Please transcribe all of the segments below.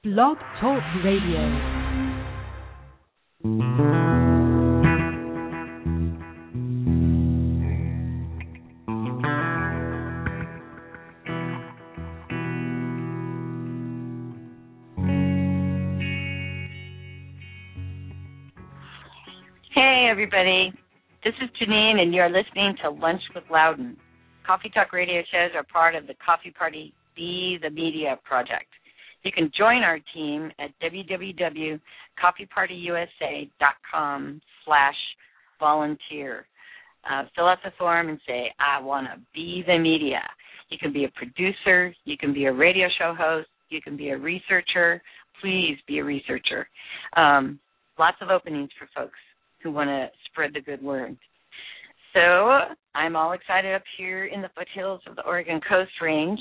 Blog Talk Radio. Hey, everybody. This is Janine, and you're listening to Lunch with Loudon. Coffee Talk radio shows are part of the Coffee Party Be the Media project. You can join our team at www.coffeepartyusa.com/volunteer. Fill out the form and say, I want to be the media. You can be a producer. You can be a radio show host. You can be a researcher. Please be a researcher. Lots of openings for folks who want to spread the good word. So I'm all excited up here in the foothills of the Oregon Coast Range.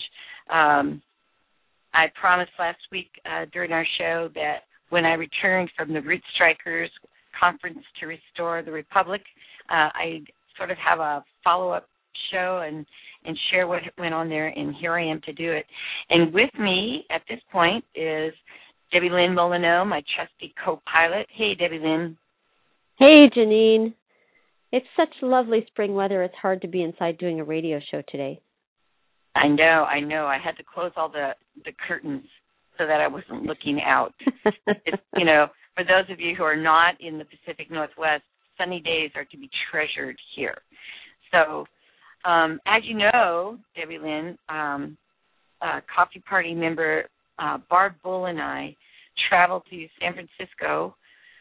I promised last week during our show that when I returned from the Root Strikers Conference to Restore the Republic, I'd sort of have a follow-up show and share what went on there, and here I am to do it. And with me at this point is Debbie Lynn Molyneux, my trusty co-pilot. Hey, Debbie Lynn. Hey, Janine. It's such lovely spring weather, it's hard to be inside doing a radio show today. I know. I had to close all the curtains so that I wasn't looking out. It's, for those of you who are not in the Pacific Northwest, sunny days are to be treasured here. So, as you know, Debbie Lynn, Coffee Party member Barb Bull and I traveled to San Francisco.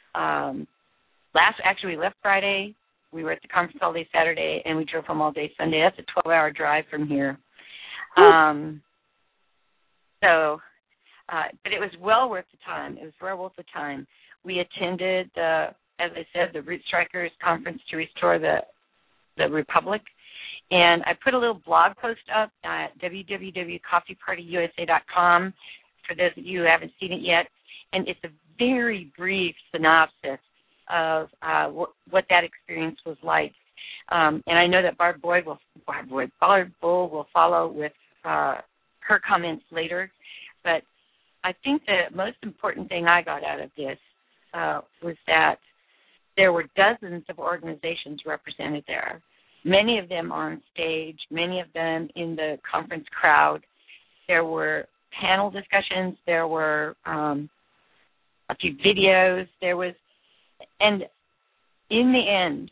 We left Friday. We were at the conference all day Saturday, and we drove home all day Sunday. That's a 12-hour drive from here. But it was well worth the time. We attended, as I said, the Root Strikers Conference to Restore the Republic. And I put a little blog post up at www.coffeepartyusa.com for those of you who haven't seen it yet. And it's a very brief synopsis of what that experience was like. And I know that Barb Bull will follow with her comments later. But I think the most important thing I got out of this was that there were dozens of organizations represented there, many of them on stage, many of them in the conference crowd. There were panel discussions. There were a few videos. And in the end,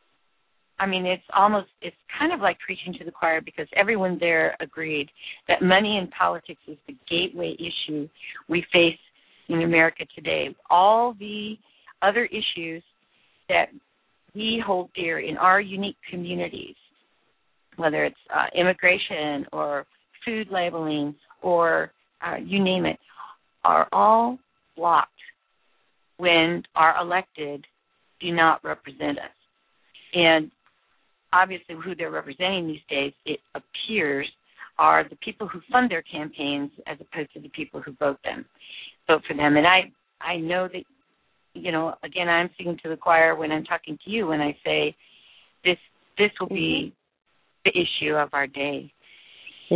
it's kind of like preaching to the choir, because everyone there agreed that money in politics is the gateway issue we face in America today. All the other issues that we hold dear in our unique communities, whether it's immigration or food labeling or you name it, are all blocked when our elected do not represent us. And obviously who they're representing these days, it appears, are the people who fund their campaigns as opposed to the people who vote for them. And I know that, again, I'm singing to the choir when I'm talking to you when I say this will be the issue of our day. It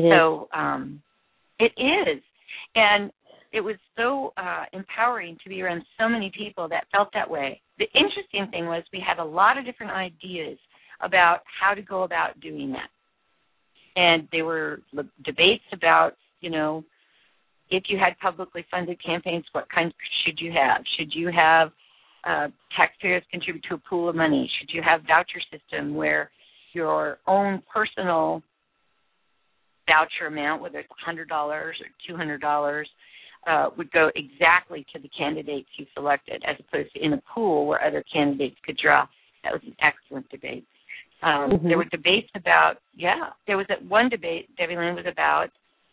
is. And it was so empowering to be around so many people that felt that way. The interesting thing was we had a lot of different ideas about how to go about doing that. And there were debates about, if you had publicly funded campaigns, what kind should you have? Should you have taxpayers contribute to a pool of money? Should you have voucher system where your own personal voucher amount, whether it's $100 or $200, would go exactly to the candidates you selected, as opposed to in a pool where other candidates could draw? That was an excellent debate. There were debates about, there was one debate, Debbie Lynn, was about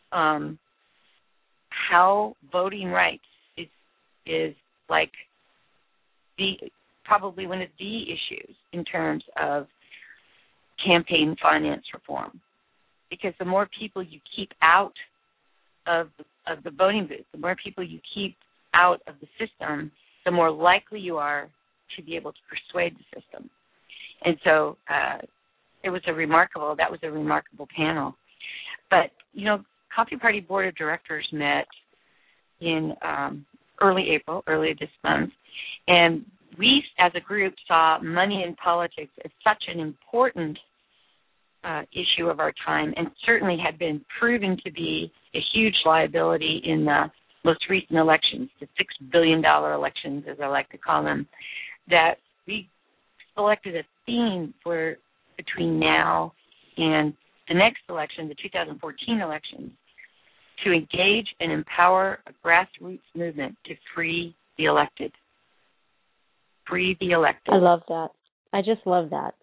how voting rights is like probably one of the issues in terms of campaign finance reform. Because the more people you keep out of the voting booth, the more people you keep out of the system, the more likely you are to be able to persuade the system. And so that was a remarkable panel. But, Coffee Party Board of Directors met in early April, early this month, and we as a group saw money in politics as such an important issue of our time, and certainly had been proven to be a huge liability in the most recent elections, the $6 billion elections, as I like to call them, that we selected a theme for between now and the next election, the 2014 elections, to engage and empower a grassroots movement to free the elected. Free the elected. I love that. I just love that.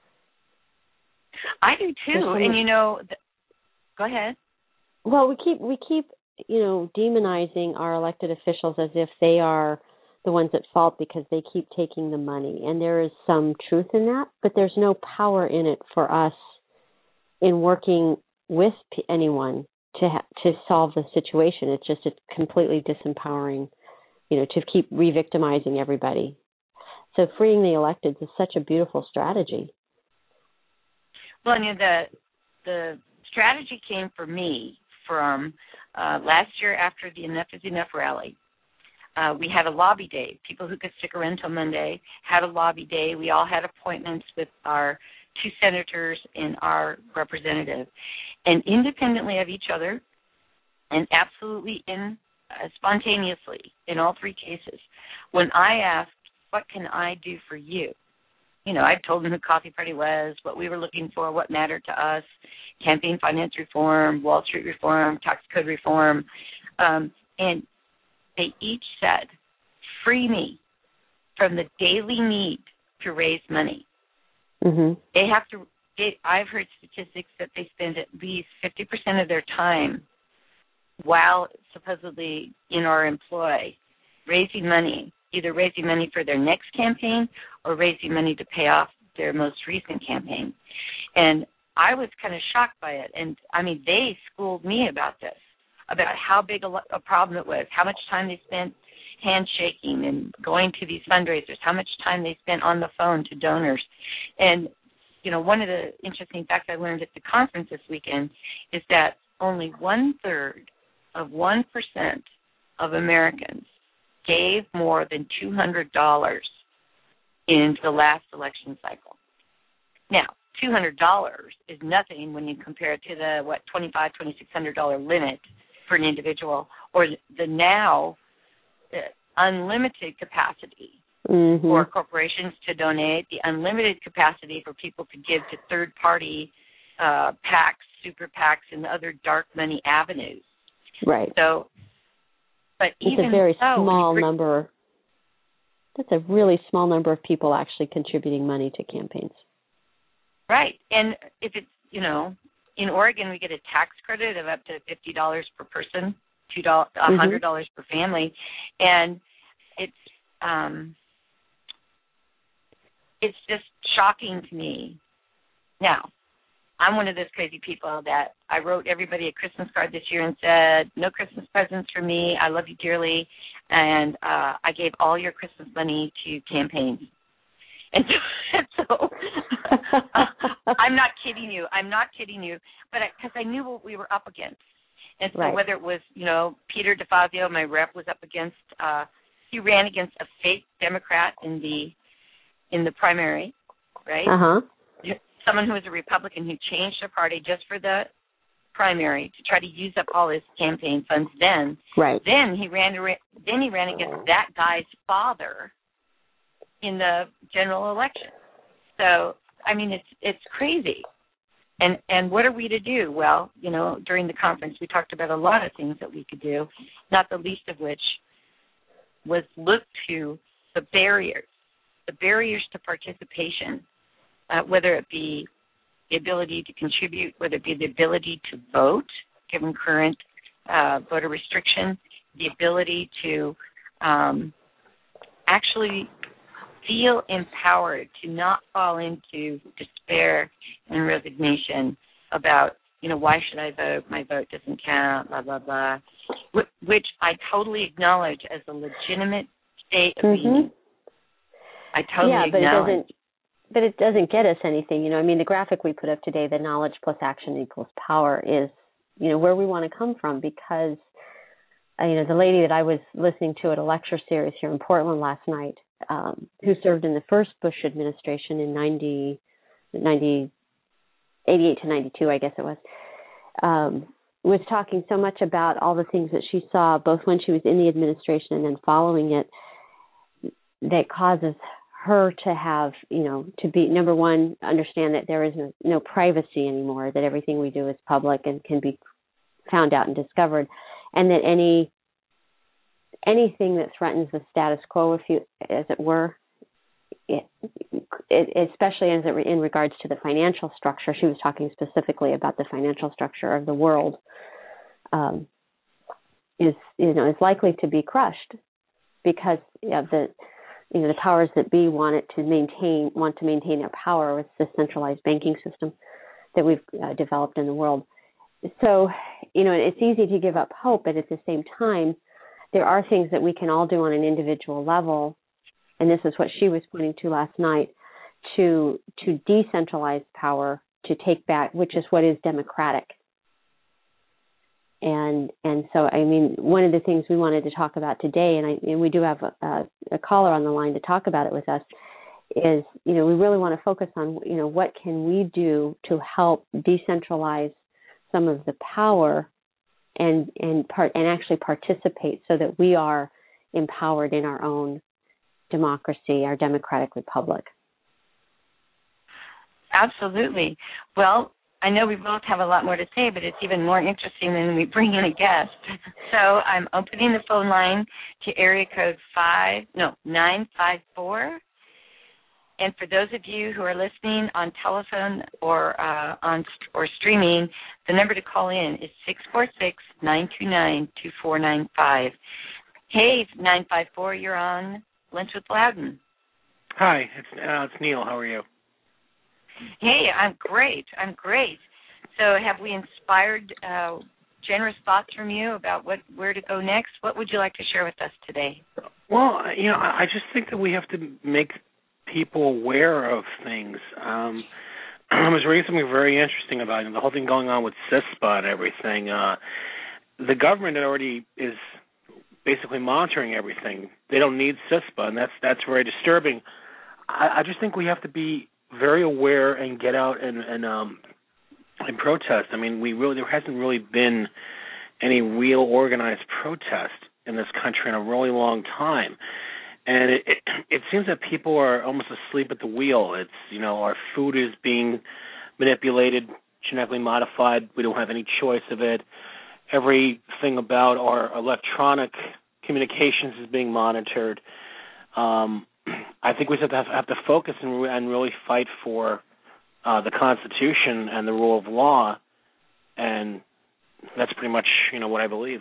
I do too. And go ahead. Well, we keep demonizing our elected officials as if they are the ones at fault because they keep taking the money, and there is some truth in that, but there's no power in it for us in working with anyone to solve the situation. It's completely disempowering, to keep re-victimizing everybody. So freeing the electeds is such a beautiful strategy. Well, the strategy came for me from last year after the Enough is Enough rally. We had a lobby day. People who could stick around until Monday had a lobby day. We all had appointments with our 2 senators and our representative. And independently of each other, and absolutely spontaneously in all 3 cases, when I asked, what can I do for you? I told them who Coffee Party was, what we were looking for, what mattered to us, campaign finance reform, Wall Street reform, tax code reform. And they each said, free me from the daily need to raise money. Mm-hmm. I've heard statistics that they spend at least 50% of their time while supposedly in our employ raising money, either raising money for their next campaign or raising money to pay off their most recent campaign. And I was kind of shocked by it. And, they schooled me about this, about how big a problem it was, how much time they spent handshaking and going to these fundraisers, how much time they spent on the phone to donors. And, one of the interesting facts I learned at the conference this weekend is that only 1/3 of 1% of Americans gave more than $200 in the last election cycle. Now, $200 is nothing when you compare it to the $2,500, $2,600 limit for an individual, or the now unlimited capacity for corporations to donate, the unlimited capacity for people to give to third-party PACs, super PACs, and other dark money avenues. Right. So, but it's a very small number. That's a really small number of people actually contributing money to campaigns. Right. And if it's, in Oregon, we get a tax credit of up to $50 per person, $100 per family. And it's just shocking to me. Now, I'm one of those crazy people that I wrote everybody a Christmas card this year and said, no Christmas presents for me. I love you dearly. And I gave all your Christmas money to campaigns. And so I'm not kidding you. But because I knew what we were up against. And so whether it was, Peter DeFazio, my rep, was up against, he ran against a fake Democrat in the primary, right? Uh-huh. Someone who was a Republican who changed their party just for the primary to try to use up all his campaign funds. Then he ran against that guy's father in the general election. So it's crazy. And what are we to do? Well, during the conference we talked about a lot of things that we could do, not the least of which was look to the barriers to participation. Whether it be the ability to contribute, whether it be the ability to vote, given current voter restriction, the ability to actually feel empowered, to not fall into despair and resignation about, why should I vote? My vote doesn't count, blah, blah, blah, which I totally acknowledge as a legitimate state of being. I totally acknowledge. But it doesn't get us anything. The graphic we put up today, the knowledge plus action equals power, is, where we want to come from, because the lady that I was listening to at a lecture series here in Portland last night, who served in the first Bush administration in 88 to 92, I guess it was talking so much about all the things that she saw, both when she was in the administration and then following it, that causes her to have, to be, number one, understand that there is no privacy anymore, that everything we do is public and can be found out and discovered, and that anything that threatens the status quo, as it were, especially in regards to the financial structure, she was talking specifically about the financial structure of the world, is likely to be crushed because of the powers that be want to maintain their power with the centralized banking system that we've developed in the world. So, it's easy to give up hope, but at the same time, there are things that we can all do on an individual level, and this is what she was pointing to last night, to decentralize power, to take back, which is what is democratic. And so, one of the things we wanted to talk about today, and we do have a caller on the line to talk about it with us, is, we really want to focus on, what can we do to help decentralize some of the power and actually participate so that we are empowered in our own democracy, our democratic republic. Absolutely. Well, I know we both have a lot more to say, but it's even more interesting when we bring in a guest. So I'm opening the phone line to area code 954. And for those of you who are listening on telephone or streaming, the number to call in is 646-929-2495. Hey, 954, you're on Lunch with Loudon. Hi, it's Neil. How are you? Hey, I'm great. So have we inspired generous thoughts from you about where to go next? What would you like to share with us today? Well, I just think that we have to make people aware of things. I was reading something very interesting about the whole thing going on with CISPA and everything. The government already is basically monitoring everything. They don't need CISPA, and that's very disturbing. I just think we have to be very aware and get out and protest. There hasn't really been any real organized protest in this country in a really long time. And it seems that people are almost asleep at the wheel. It's, our food is being manipulated, genetically modified. We don't have any choice of it. Everything about our electronic communications is being monitored. I think we have to focus and really fight for the Constitution and the rule of law, and that's pretty much, what I believe.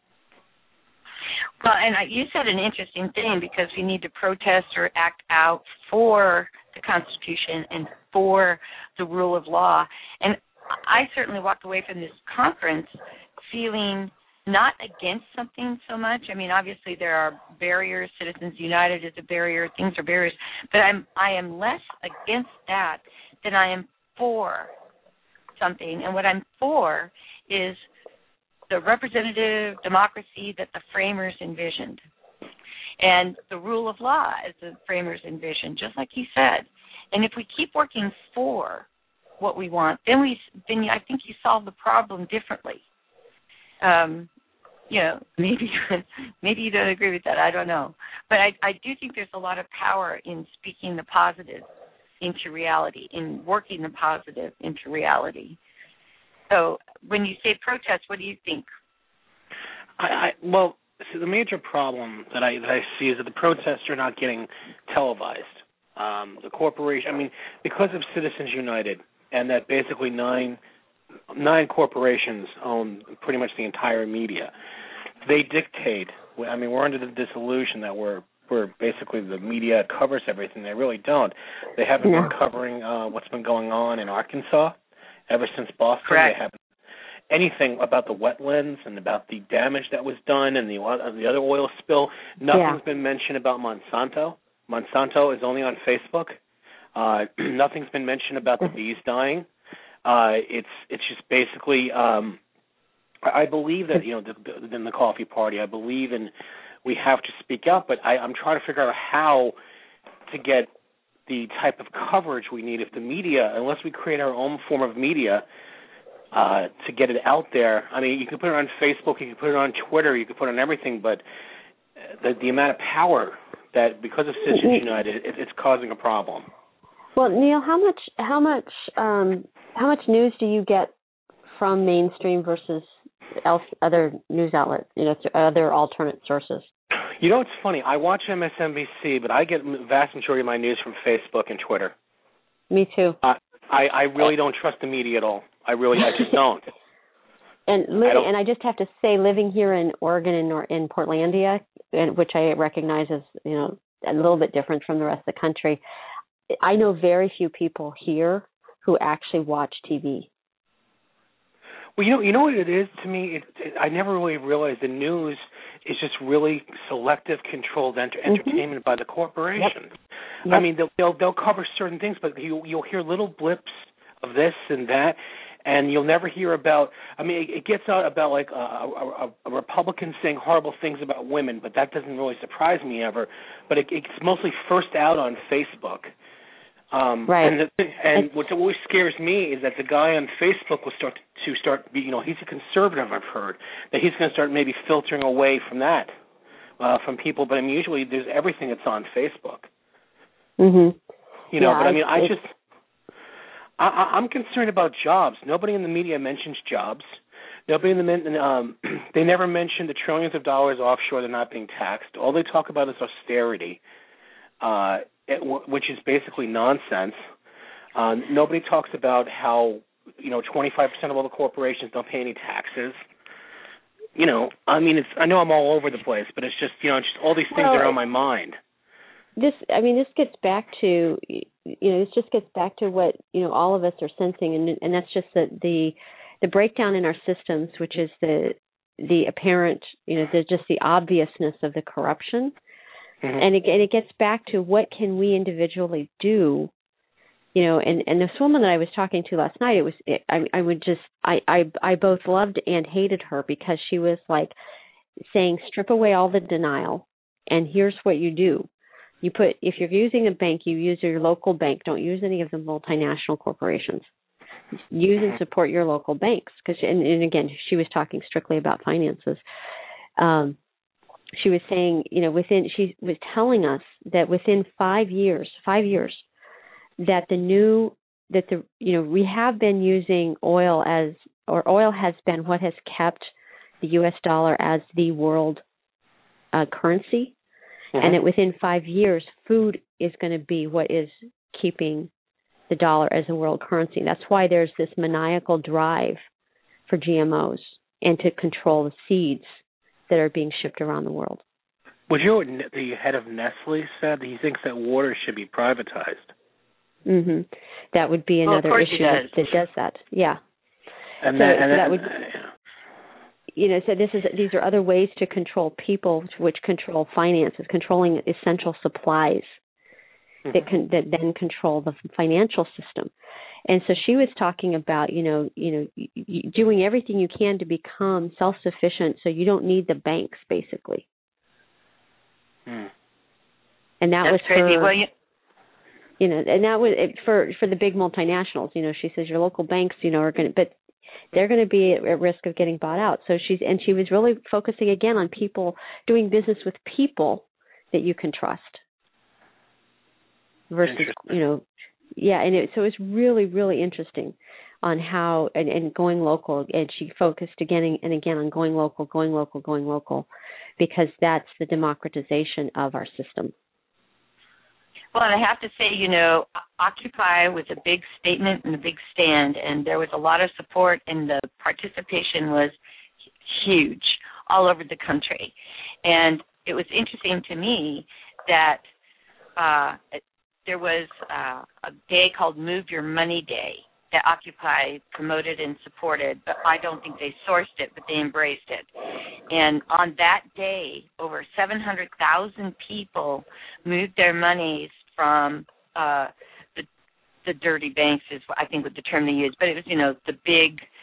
Well, and you said an interesting thing, because we need to protest or act out for the Constitution and for the rule of law. And I certainly walked away from this conference feeling not against something so much. Obviously there are barriers. Citizens United is a barrier. Things are barriers. But I am less against that than I am for something. And what I'm for is the representative democracy that the framers envisioned, and the rule of law as the framers envisioned, just like you said. And if we keep working for what we want, then I think you solve the problem differently. Maybe you don't agree with that. I don't know, but I do think there's a lot of power in speaking the positive into reality, in working the positive into reality. So when you say protest, what do you think? Well, the major problem that I see is that the protests are not getting televised. The corporation, because of Citizens United, and that basically nine corporations own pretty much the entire media. They dictate. We're under the disillusion that we're basically the media covers everything. They really don't. They haven't been covering what's been going on in Arkansas ever since Boston. Correct. They haven't anything about the wetlands and about the damage that was done and the other oil spill. Nothing's been mentioned about Monsanto. Monsanto is only on Facebook. Nothing's been mentioned about the bees dying. It's just basically I believe that, in the coffee party, I believe in we have to speak out, but I'm trying to figure out how to get the type of coverage we need if the media, unless we create our own form of media to get it out there. I mean, you can put it on Facebook, you can put it on Twitter, you can put it on everything, but the amount of power that, because of Citizens United, it's causing a problem. Well, Neil, how much news do you get from mainstream versus other news outlets, other alternate sources? It's funny. I watch MSNBC, but I get the vast majority of my news from Facebook and Twitter. Me too. I really don't trust the media at all. I just don't. And I just have to say, living here in Oregon in Portlandia, which I recognize as a little bit different from the rest of the country, I know very few people here who actually watch TV. Well, you know what it is to me? I never really realized the news is just really selective, controlled entertainment by the corporations. Yep. I mean, they'll cover certain things, but you'll hear little blips of this and that, and you'll never hear about. I mean, it gets out about like a Republican saying horrible things about women, but that doesn't really surprise me ever. But it's mostly first out on Facebook. Right. And what always scares me is that the guy on Facebook will start he's a conservative, I've heard, that he's going to start maybe filtering away from that, from people. But I mean, usually there's everything that's on Facebook. Mm-hmm. But I mean, I'm concerned about jobs. Nobody in the media mentions jobs. Nobody in the they never mention the trillions of dollars offshore that are not being taxed. All they talk about is austerity. Which is basically nonsense. Nobody talks about how 25% of all the corporations don't pay any taxes. I mean, I know I'm all over the place, but it's just just all these things that are on my mind. This gets back to what all of us are sensing, and that's just the breakdown in our systems, which is the apparent just the obviousness of the corruption. Mm-hmm. And it gets back to what can we individually do, and this woman that I was talking to last night, I both loved and hated her because she was like saying, strip away all the denial, and here's what you do. If you're using a bank, you use your local bank. Don't use any of the multinational corporations. Use and support your local banks. And again, she was talking strictly about finances. She was saying, she was telling us that within 5 years, that we have been using oil oil has been what has kept the U.S. dollar as the world currency. Mm-hmm. And that within 5 years, food is going to be what is keeping the dollar as a world currency. That's why there's this maniacal drive for GMOs and to control the seeds that are being shipped around the world. Well, the head of Nestle said that he thinks that water should be privatized. Mm-hmm. That would be another issue that does that. Yeah. So these are other ways to control people, which control finances, controlling essential supplies mm-hmm. that then control the financial system. And so she was talking about, doing everything you can to become self-sufficient so you don't need the banks, basically. Mm. And that's was crazy. her, and that was for the big multinationals. She says your local banks, are going to, but they're going to be at risk of getting bought out. So she was really focusing again on people, doing business with people that you can trust versus, Yeah, so it's really, really interesting on how and going local. And she focused again and again on going local, because that's the democratization of our system. Well, and I have to say, Occupy was a big statement and a big stand, and there was a lot of support, and the participation was huge all over the country. And it was interesting to me that there was a day called Move Your Money Day that Occupy promoted and supported, but I don't think they sourced it, but they embraced it. And on that day, over 700,000 people moved their monies from the dirty banks is I think what the term they used, but it was, the big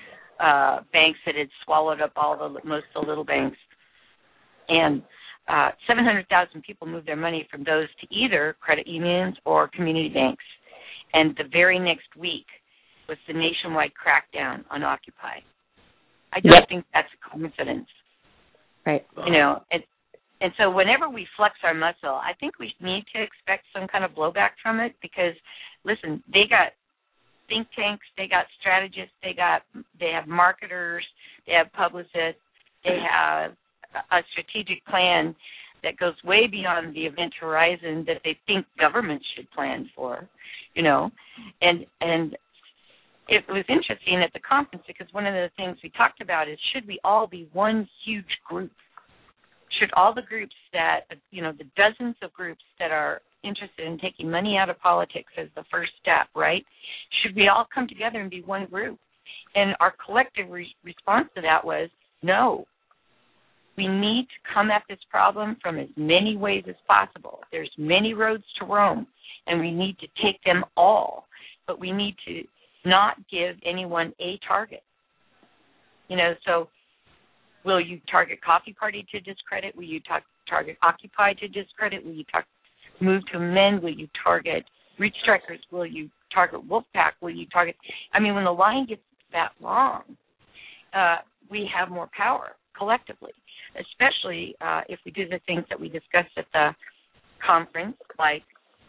banks that had swallowed up most of the little banks. And 700,000 people moved their money from those to either credit unions or community banks. And the very next week was the nationwide crackdown on Occupy. I don't think that's a coincidence. Right. And so whenever we flex our muscle, I think we need to expect some kind of blowback from it because, listen, they got think tanks, they got strategists, they have marketers, they have publicists, they have a strategic plan that goes way beyond the event horizon that they think governments should plan for, And it was interesting at the conference because one of the things we talked about is should we all be one huge group? Should all the groups that, the dozens of groups that are interested in taking money out of politics as the first step, right? Should we all come together and be one group? And our collective response to that was no. We need to come at this problem from as many ways as possible. There's many roads to Rome, and we need to take them all. But we need to not give anyone a target. So will you target Coffee Party to discredit? Will you target Occupy to discredit? Will you Move to Amend? Will you target Reach Strikers? Will you target Wolfpack? Will you target... when the line gets that long, we have more power collectively, especially if we do the things that we discussed at the conference, like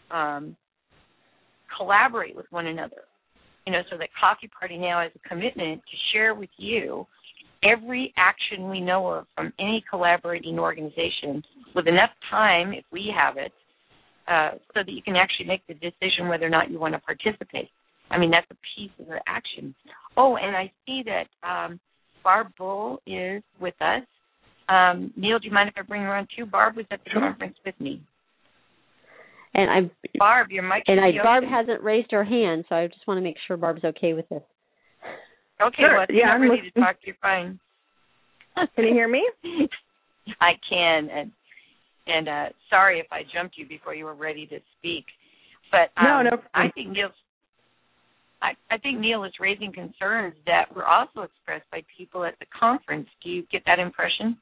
collaborate with one another. So that Coffee Party now has a commitment to share with you every action we know of from any collaborating organization with enough time, if we have it, so that you can actually make the decision whether or not you want to participate. That's a piece of the action. Oh, and I see that Barb Bull is with us. Neil, do you mind if I bring her on too? Barb was at the conference with me. And Barb, your mic Barb hasn't raised her hand, so I just want to make sure Barb's okay with this. Okay, sure. Well, if you're not ready to talk, you're fine. Can you hear me? I can, and sorry if I jumped you before you were ready to speak. But no. I think Neil is raising concerns that were also expressed by people at the conference. Do you get that impression?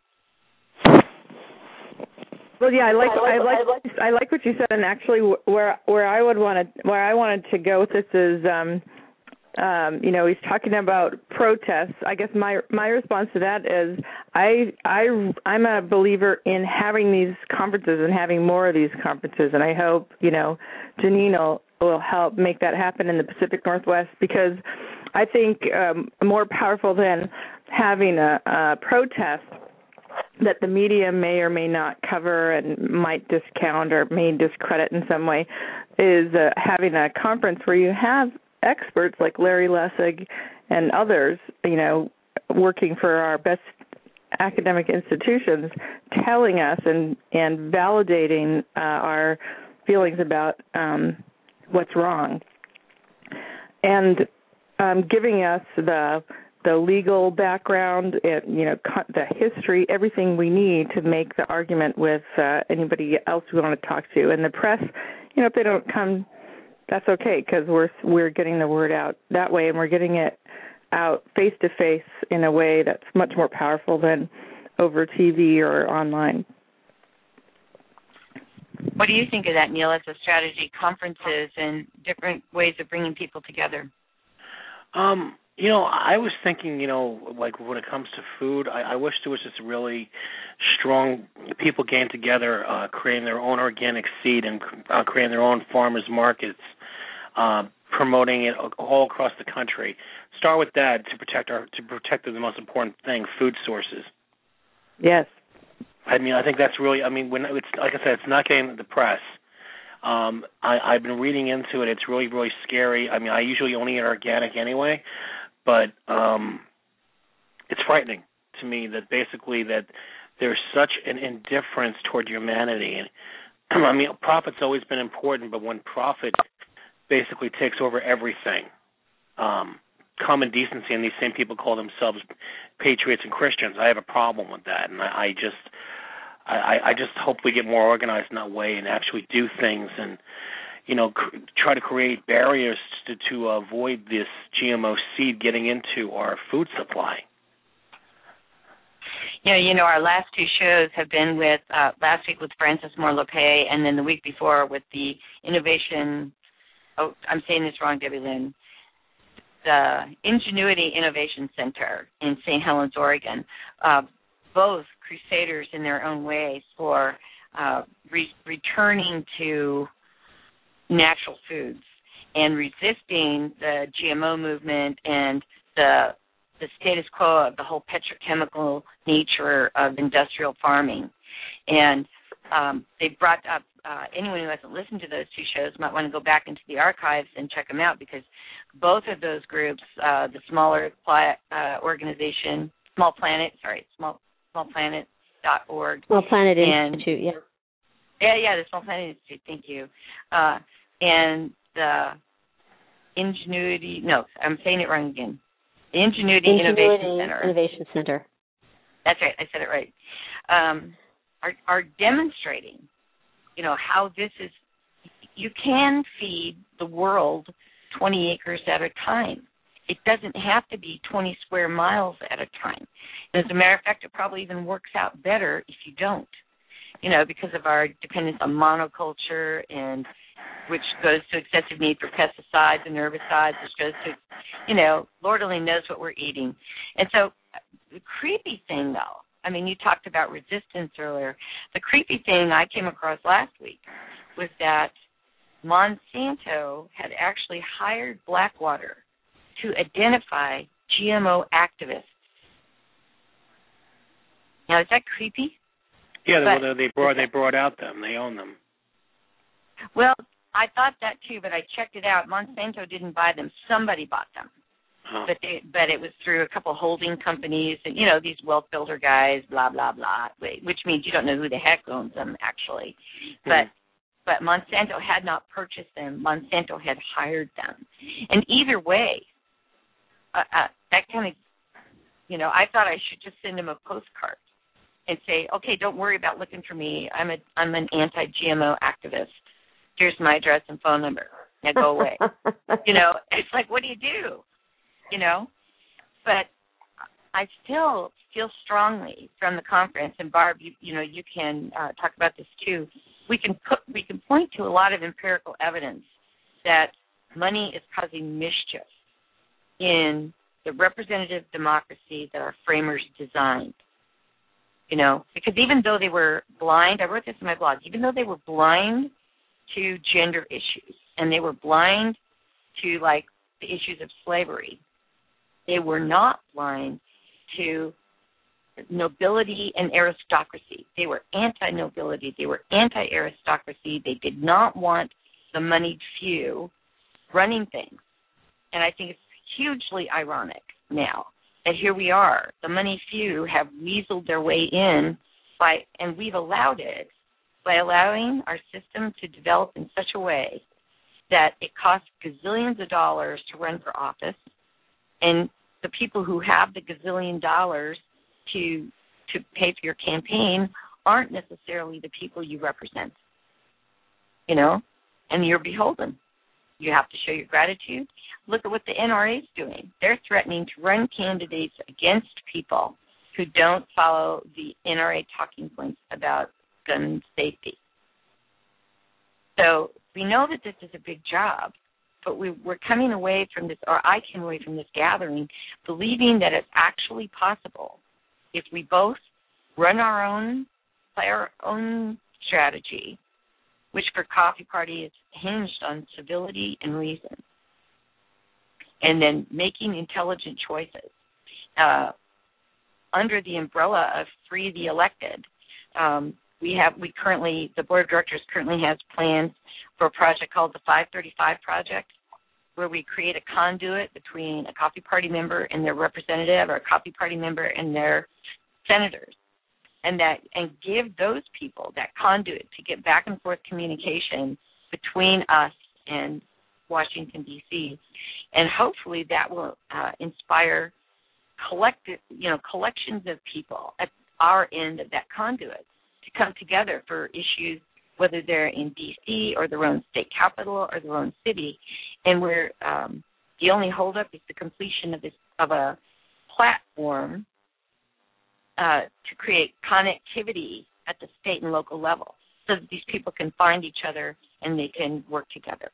Well, yeah, I like what you said, and actually, where I wanted to go with this is, he's talking about protests. I guess my response to that is, I'm a believer in having these conferences and having more of these conferences, and I hope Janine will help make that happen in the Pacific Northwest, because I think more powerful than having a protest that the media may or may not cover and might discount or may discredit in some way is having a conference where you have experts like Larry Lessig and others, working for our best academic institutions, telling us and validating our feelings about what's wrong, and giving us the legal background, the history, everything we need to make the argument with anybody else we want to talk to. And the press, if they don't come, that's okay, because we're getting the word out that way, and we're getting it out face-to-face in a way that's much more powerful than over TV or online. What do you think of that, Neil, as a strategy, conferences and different ways of bringing people together? I was thinking, like when it comes to food, I wish there was just really strong people getting together, creating their own organic seed and creating their own farmers markets, promoting it all across the country. Start with that to protect the most important thing, food sources. Yes. I think that's really. When it's like I said, it's not getting the press. I've been reading into it. It's really, really scary. I usually only eat organic anyway, but it's frightening to me that basically that there's such an indifference toward humanity. And profit's always been important, but when profit basically takes over everything, common decency, and these same people call themselves patriots and Christians, I have a problem with that, and I just hope we get more organized in that way and actually do things and try to create barriers to avoid this GMO seed getting into our food supply. Our last two shows have been with last week with Frances Moore-Lopez, and then the week before with the Innovation. Oh, I'm saying this wrong, Debbie Lynn. The Ingenuity Innovation Center in St. Helens, Oregon. Both crusaders in their own ways for returning to natural foods and resisting the GMO movement and the status quo of the whole petrochemical nature of industrial farming. And they brought up, anyone who hasn't listened to those two shows might want to go back into the archives and check them out, because both of those groups, the smaller organization, smallplanet.org. Small Planet Institute, yeah. Yeah, the Small Planet Institute, thank you. And the Ingenuity, no, I'm saying it wrong again. The Ingenuity Innovation Center. That's right, I said it right. Are demonstrating, how this is, you can feed the world 20 acres at a time. It doesn't have to be 20 square miles at a time. And as a matter of fact, it probably even works out better if you don't, because of our dependence on monoculture, and which goes to excessive need for pesticides and herbicides, which goes to, Lord only knows what we're eating. And so the creepy thing, though, you talked about resistance earlier. The creepy thing I came across last week was that Monsanto had actually hired Blackwater to identify GMO activists. Now, is that creepy? Yeah, they brought out them. They own them. Well, I thought that too, but I checked it out. Monsanto didn't buy them. Somebody bought them. Huh. But it was through a couple holding companies and, these wealth builder guys, blah, blah, blah, which means you don't know who the heck owns them, actually. But Monsanto had not purchased them. Monsanto had hired them. And either way, that kind of, I thought I should just send them a postcard and say, okay, don't worry about looking for me. I'm an anti-GMO activist. Here's my address and phone number. Now go away. It's like, what do you do? But I still feel strongly from the conference, and Barb, you can talk about this too. We can point to a lot of empirical evidence that money is causing mischief in the representative democracy that our framers designed. Because even though they were blind, I wrote this in my blog, even though they were blind to gender issues and they were blind to like the issues of slavery, they were not blind to nobility and aristocracy. They were anti-nobility. They were anti-aristocracy. They did not want the moneyed few running things. And I think it's hugely ironic now that here we are. The money few have weaseled their way in and we've allowed it by allowing our system to develop in such a way that it costs gazillions of dollars to run for office, and the people who have the gazillion dollars to pay for your campaign aren't necessarily the people you represent, and you're beholden. You have to show your gratitude. Look at what the NRA is doing. They're threatening to run candidates against people who don't follow the NRA talking points about gun safety. So we know that this is a big job, but we're coming away from this, or I came away from this gathering, believing that it's actually possible if we both run play our own strategy, which for Coffee Party is hinged on civility and reason, and then making intelligent choices under the umbrella of Free the Elected. The board of directors currently has plans for a project called the 535 Project, where we create a conduit between a Coffee Party member and their representative, or a Coffee Party member and their senators, and give those people that conduit to get back and forth communication between us and Washington, D.C., and hopefully that will inspire collections of people at our end of that conduit to come together for issues whether they're in D.C. or their own state capital or their own city. And we're the only holdup is the completion of a platform to create connectivity at the state and local level, so that these people can find each other and they can work together.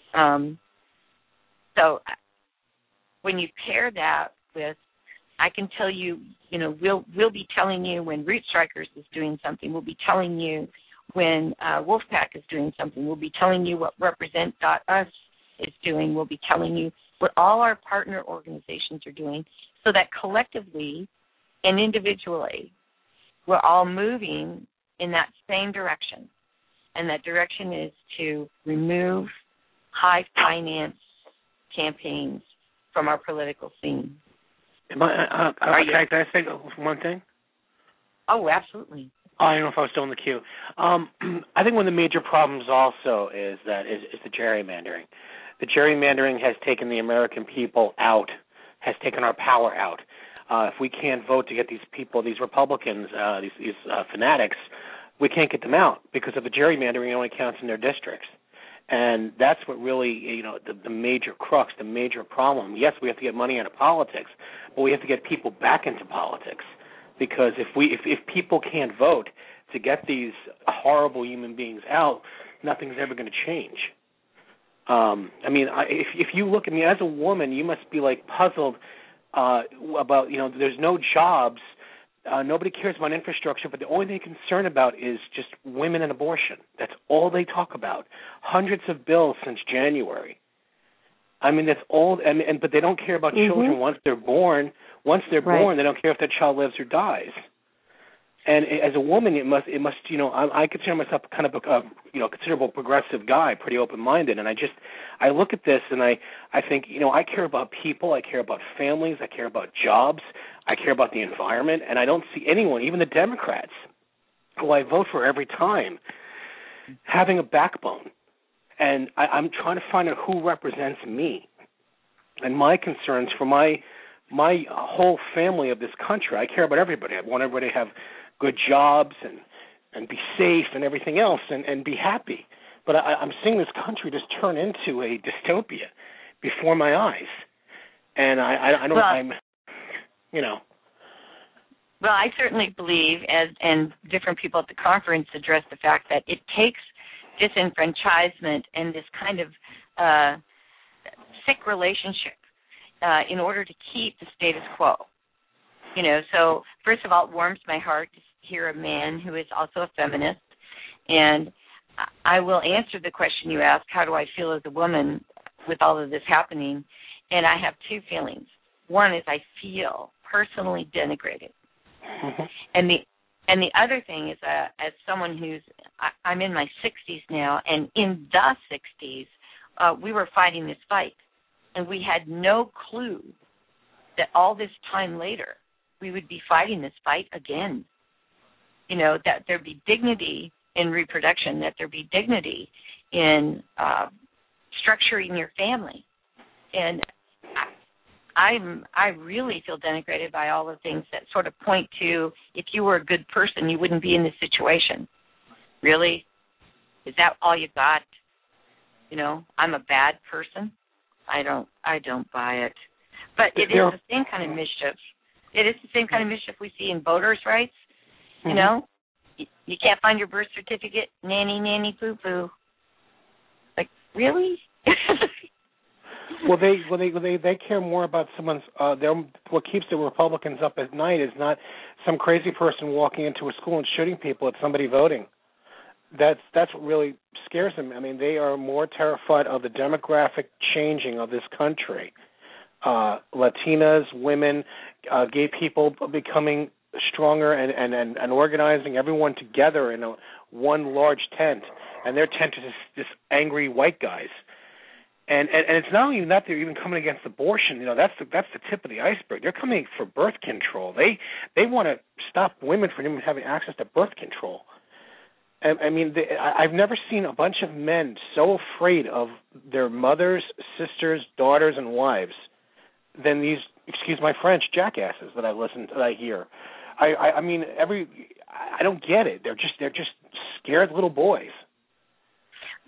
So when you pair that with, I can tell you, we'll be telling you when Root Strikers is doing something. We'll be telling you when Wolfpack is doing something. We'll be telling you what Represent.us is doing. We'll be telling you what all our partner organizations are doing, so that collectively and individually we're all moving in that same direction. And that direction is to remove high finance campaigns from our political scene. Can I say one thing? Oh, absolutely. I don't know if I was still in the queue. I think one of the major problems also is the gerrymandering. The gerrymandering has taken the American people out, has taken our power out. If we can't vote to get these people, these Republicans, these fanatics, we can't get them out because of the gerrymandering. It only counts in their districts. And that's what really, the major crux, the major problem. Yes, we have to get money out of politics, but we have to get people back into politics. Because if people can't vote to get these horrible human beings out, nothing's ever going to change. If you look at me as a woman, you must be like puzzled about, there's no jobs. Nobody cares about infrastructure, but the only thing they're concerned about is just women and abortion. That's all they talk about. Hundreds of bills since January. That's all. But they don't care about children once they're born. Once they're born, they don't care if that child lives or dies. And as a woman, it must. I consider myself kind of a considerable progressive guy, pretty open-minded. And I look at this and I think, I care about people, I care about families, I care about jobs, I care about the environment, and I don't see anyone, even the Democrats, who I vote for every time, having a backbone. And I'm trying to find out who represents me and my concerns for my whole family of this country. I care about everybody. I want everybody to have good jobs and be safe and everything else and be happy. But I'm seeing this country just turn into a dystopia before my eyes. And Well, I certainly believe, and different people at the conference address the fact that it takes disenfranchisement and this kind of sick relationship in order to keep the status quo. So first of all, it warms my heart to hear a man who is also a feminist. And I will answer the question you asked, how do I feel as a woman with all of this happening? And I have two feelings. One is I feel personally denigrated. Mm-hmm. And the other thing is, as someone I'm in my 60s now, and in the 60s, we were fighting this fight. And we had no clue that all this time later, we would be fighting this fight again. That there'd be dignity in reproduction, that there'd be dignity in structuring your family. And I really feel denigrated by all the things that sort of point to, if you were a good person, you wouldn't be in this situation. Really? Is that all you got? I'm a bad person? I don't buy it. But it is the same kind of mischief. It is the same kind of mischief we see in voters' rights. Mm-hmm. You can't find your birth certificate, nanny, poo-poo. Like, really? Well, they care more about someone's. What keeps the Republicans up at night is not some crazy person walking into a school and shooting people at somebody voting. That's what really scares them. They are more terrified of the demographic changing of this country. Latinas, women, gay people becoming stronger and organizing everyone together in one large tent, and their tent is this angry white guys. And it's not only that they're even coming against abortion. That's the tip of the iceberg. They're coming for birth control. They want to stop women from even having access to birth control. I've never seen a bunch of men so afraid of their mothers, sisters, daughters, and wives than these, excuse my French, jackasses that I hear. I don't get it. They're just scared little boys.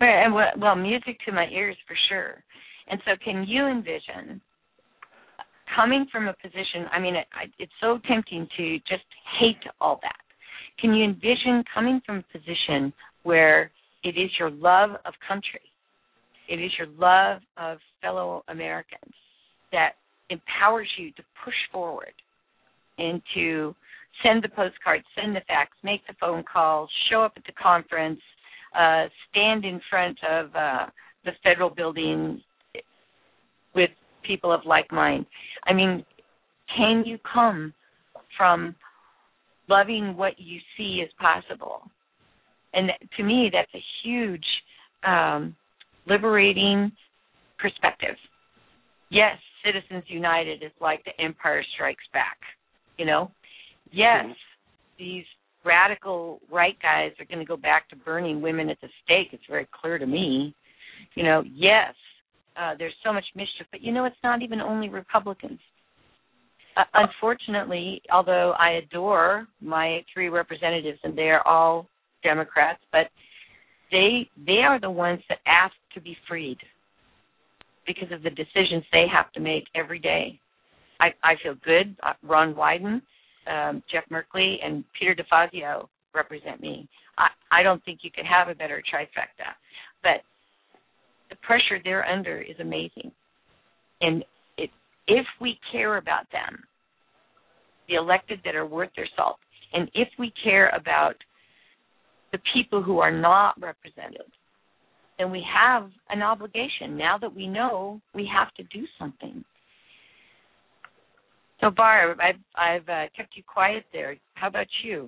Well, music to my ears for sure. And so can you envision coming from a position, I mean, it's so tempting to just hate all that. Can you envision coming from a position where it is your love of country, it is your love of fellow Americans that empowers you to push forward and to send the postcards, send the fax, make the phone calls, show up at the conference, stand in front of the federal building with people of like mind? I mean, can you come from loving what you see as possible? And to me, that's a huge liberating perspective. Yes, Citizens United is like the Empire Strikes Back, you know? Yes, these radical right guys are going to go back to burning women at the stake. It's very clear to me. You know, yes, there's so much mischief, but you know, it's not even only Republicans. Unfortunately, although I adore my 3 representatives and they are all Democrats, but they are the ones that ask to be freed because of the decisions they have to make every day. I feel good. Ron Wyden, Jeff Merkley, and Peter DeFazio represent me. I don't think you could have a better trifecta. But the pressure they're under is amazing. And if we care about them, the elected that are worth their salt, and if we care about the people who are not represented, then we have an obligation. Now that we know, we have to do something. So, Barb, I've kept you quiet there. How about you?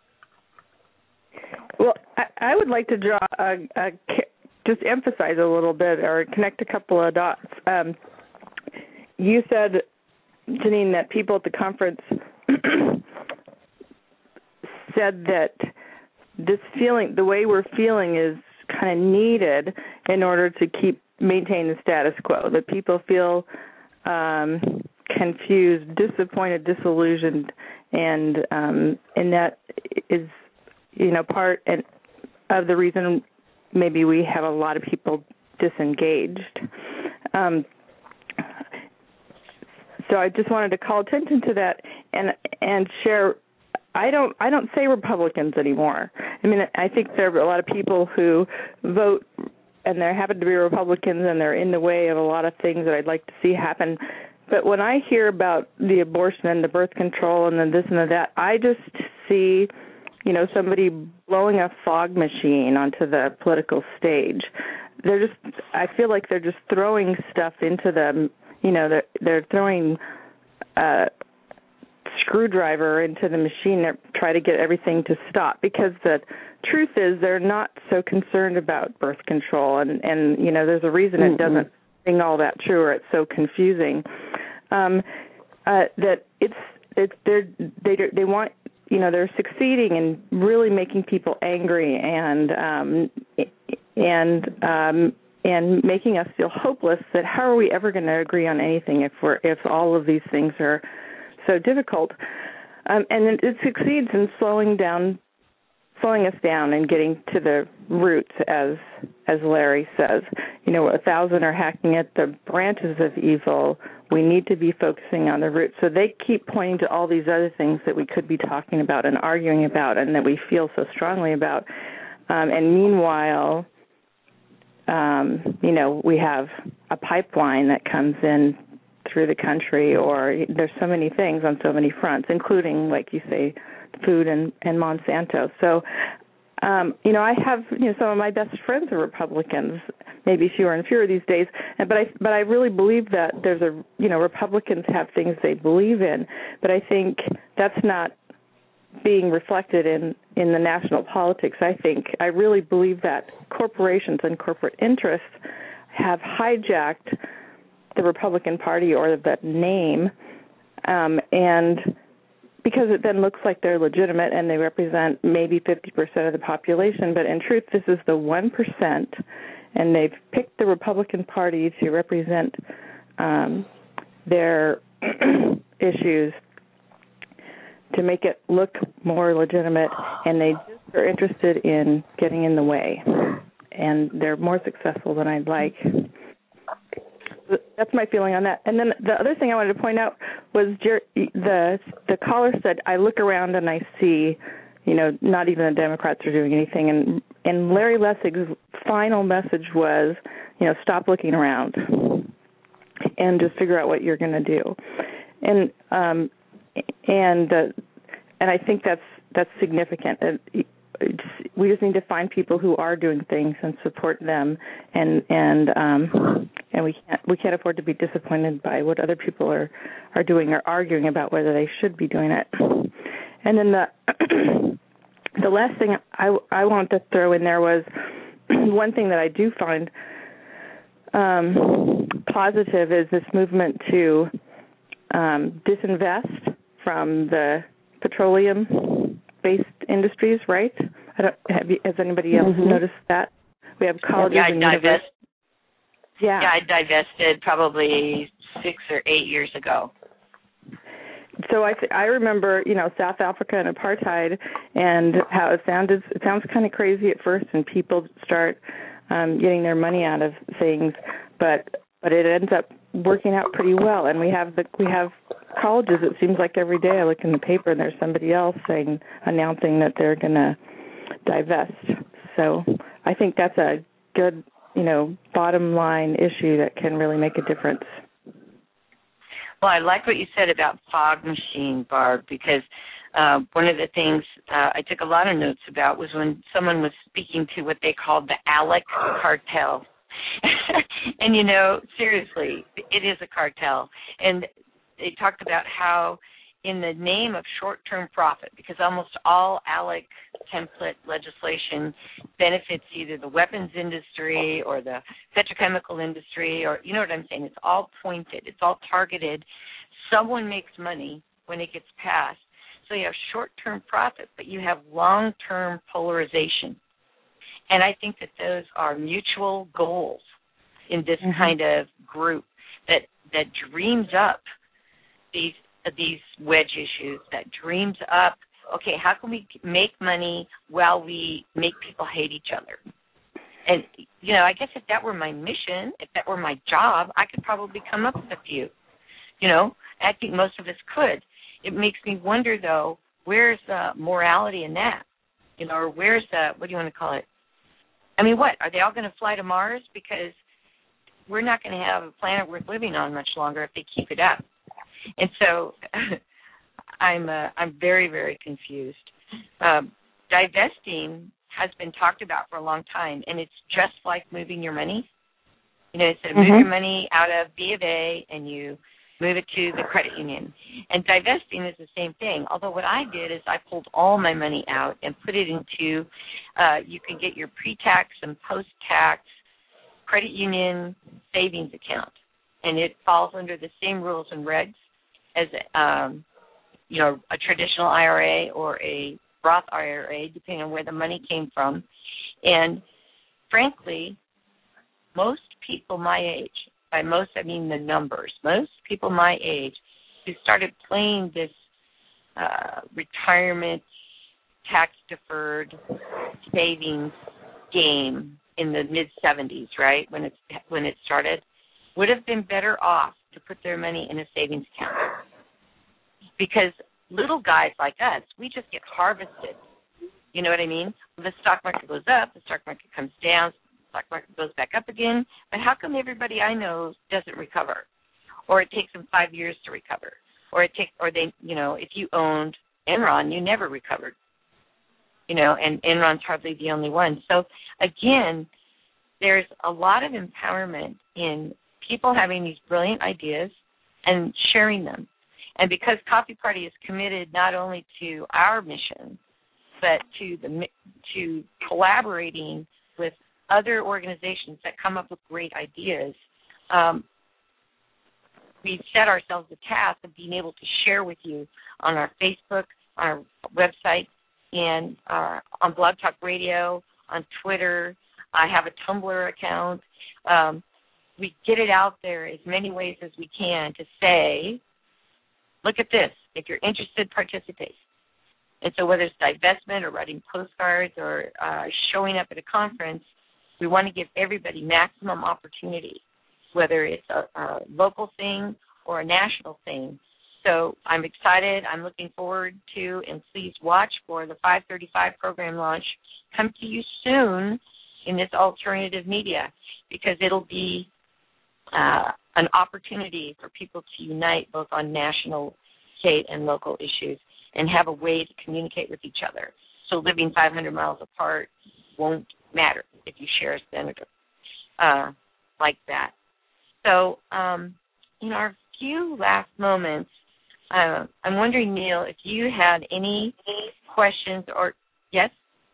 Well, I would like to draw just emphasize a little bit or connect a couple of dots. You said, Janine, that people at the conference said that this feeling, the way we're feeling, is kind of needed in order to maintain the status quo, that people feel confused, disappointed, disillusioned, and that is, you know, part of the reason maybe we have a lot of people disengaged. So I just wanted to call attention to that and share. I don't say Republicans anymore. I mean, I think there are a lot of people who vote and they happen to be Republicans and they're in the way of a lot of things that I'd like to see happen. But when I hear about the abortion and the birth control and then this and that, I just see, you know, somebody blowing a fog machine onto the political stage. I feel like they're just throwing stuff into the, you know, they're throwing a screwdriver into the machine to try to get everything to stop, because the truth is they're not so concerned about birth control, and you know, there's a reason it doesn't ring all that true, or it's so confusing. That they want, you know, they're succeeding in really making people angry and making us feel hopeless. That how are we ever going to agree on anything if all of these things are so difficult? And it succeeds in slowing us down and getting to the roots, as Larry says. You know, 1,000 are hacking at the branches of evil. We need to be focusing on the roots. So they keep pointing to all these other things that we could be talking about and arguing about and that we feel so strongly about. And meanwhile, you know, we have a pipeline that comes in through the country, or there's so many things on so many fronts, including, like you say, food and Monsanto. So, you know, I have, you know, some of my best friends are Republicans, maybe fewer and fewer these days, but I really believe that there's Republicans have things they believe in, but I think that's not being reflected in the national politics. I really believe that corporations and corporate interests have hijacked the Republican Party, or that name, and because it then looks like they're legitimate and they represent maybe 50% of the population, but in truth, this is the 1%, and they've picked the Republican Party to represent their issues to make it look more legitimate, and they just are interested in getting in the way. they're more successful than I'd like. That's my feeling on that. And then the other thing I wanted to point out was the caller said, I look around and I see, not even the Democrats are doing anything. And Larry Lessig's final message was, stop looking around and just figure out what you're going to do. And I think that's significant. We just need to find people who are doing things and support them, and we can't afford to be disappointed by what other people are doing or arguing about whether they should be doing it. And then the last thing I wanted to throw in there was one thing that I do find positive is this movement to disinvest from the petroleum-based industries, right? Has anybody else noticed that? We have colleges and universities. Yeah, I divested probably 6 or 8 years ago. So I remember, South Africa and apartheid and how it sounded. It sounds kind of crazy at first, and people start getting their money out of things, but it ends up working out pretty well. And we have colleges. It seems like every day I look in the paper and there's somebody else announcing that they're going to divest. So I think that's a good, bottom line issue that can really make a difference. Well, I like what you said about fog machine, Barb, because one of the things I took a lot of notes about was when someone was speaking to what they called the ALEC cartel. And, seriously, it is a cartel. And they talked about how in the name of short-term profit, because almost all ALEC template legislation benefits either the weapons industry or the petrochemical industry, or you know what I'm saying? It's all pointed. It's all targeted. Someone makes money when it gets passed. So you have short-term profit, but you have long-term polarization. And I think that those are mutual goals in this kind of group that dreams up these wedge issues, that dreams up, okay, how can we make money while we make people hate each other? And, I guess if that were my mission, if that were my job, I could probably come up with a few. I think most of us could. It makes me wonder, though, where's the morality in that? Or where's what do you want to call it? I mean, what? Are they all going to fly to Mars? Because we're not going to have a planet worth living on much longer if they keep it up. And so I'm very, very confused. Divesting has been talked about for a long time, and it's just like moving your money. It's move your money out of B of A and you move it to the credit union. And divesting is the same thing, although what I did is I pulled all my money out and put it into, you can get your pre-tax and post-tax credit union savings account. And it falls under the same rules and regs as a traditional IRA or a Roth IRA, depending on where the money came from. And frankly, most people my age, by most I mean the numbers, most people my age who started playing this retirement tax-deferred savings game in the mid-'70s, right, when it started, would have been better off to put their money in a savings account. Because little guys like us, we just get harvested. You know what I mean? When the stock market goes up, the stock market comes down, the stock market goes back up again. But how come everybody I know doesn't recover? Or it takes them 5 years to recover? If you owned Enron, you never recovered. And Enron's hardly the only one. So again, there's a lot of empowerment in people having these brilliant ideas and sharing them. And because Coffee Party is committed not only to our mission, but to collaborating with other organizations that come up with great ideas, we've set ourselves the task of being able to share with you on our Facebook, our website, and on Blog Talk Radio, on Twitter. I have a Tumblr account. We get it out there as many ways as we can to say, look at this. If you're interested, participate. And so whether it's divestment or writing postcards or showing up at a conference, We want to give everybody maximum opportunity, whether it's a local thing or a national thing. So I'm excited. I'm looking forward to, and please watch for the 535 program launch. Come to you soon in this alternative media, because it'll be an opportunity for people to unite both on national, state, and local issues and have a way to communicate with each other. So living 500 miles apart won't matter if you share a senator like that. So in our few last moments, I'm wondering, Neil, if you had any questions or yes,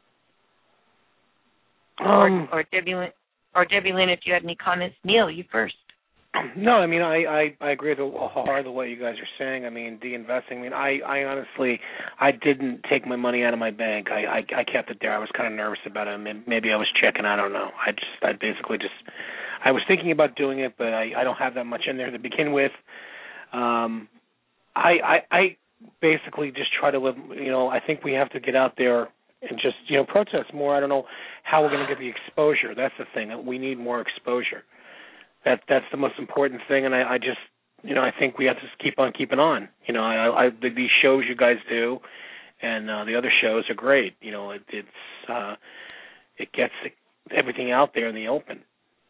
or Debbie Lynn, if you had any comments. Neil, you first. No, I mean, I agree with wholeheartedly what you guys are saying. I mean, de-investing. I mean, I honestly, I didn't take my money out of my bank. I kept it there. I was kind of nervous about it. Maybe I was checking. I don't know. I basically just, I was thinking about doing it, but I don't have that much in there to begin with. I basically just try to live, I think we have to get out there and just, protest more. I don't know how we're going to get the exposure. That's the thing. We need more exposure. That's the most important thing, and I just, I think we have to just keep on keeping on. These shows you guys do, and the other shows are great. It gets everything out there in the open.